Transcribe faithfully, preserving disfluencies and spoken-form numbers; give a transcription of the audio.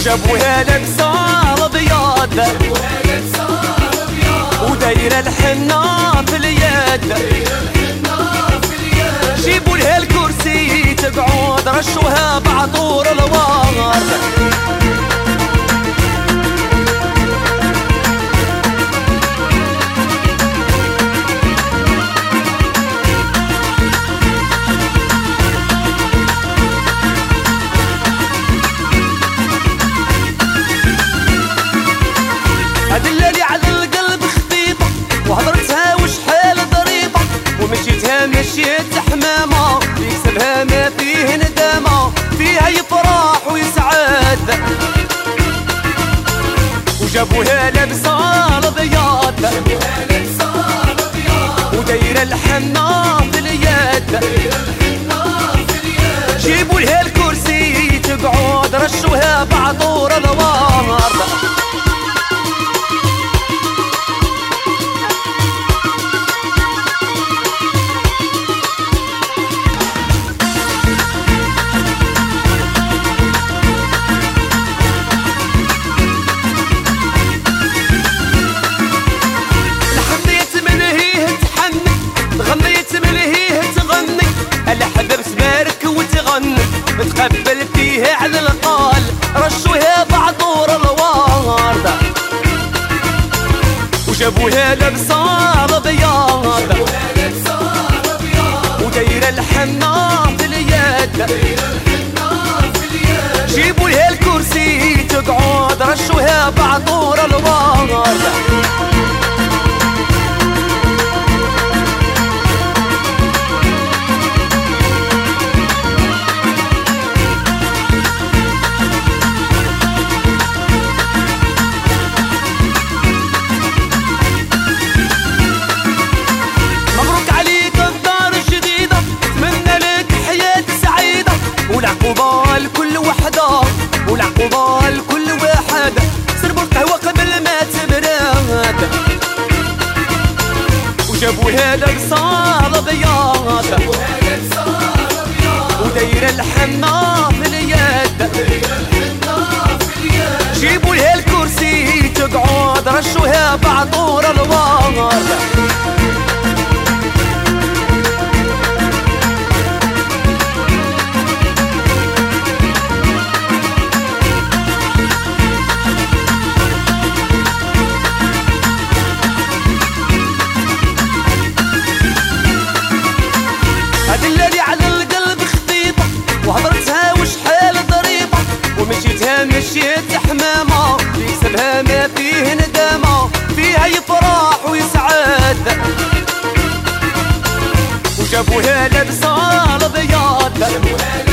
وجابوها لابسة الابيض ودايرة الحنة في اليد، جيبوا لها الكرسي تقعد رشوها بعطور الورد. دلالي على القلب خفيفة وهضرتها وشحال ضريبة، ومشيتها مشيت حمامة يكسبها ما فيه ندامة، فيها يفرح ويسعد. وجابوها لابسة الابيض ودايرة الحنة في اليد، جيبوا لها الكرسي تقعد رشوها بعطور الورد. تقبل فيها على القال رشوها بعطور الورد، وجابوها لابسة الابيض ودايرة الحنة في اليد، جيبوا لها الكرسي تقعد رشوها بعطور الورد. والعقوبة لكل وحدة والعقوبة لكل واحد، سربوا القهوة قبل ما تبرد، وجابوها لابسة الابيض ودايرة الحنة في اليد، جيبوا لها الكرسي تقعد رشوها بعطور الورد. دلالي على القلب خفيفة وهضرتها وشحال ضريبة، ومشيتها مشيت حمامة يكسبها ما فيه ندامة، فيها يفرح ويسعد. وجابوها لابسة الابيض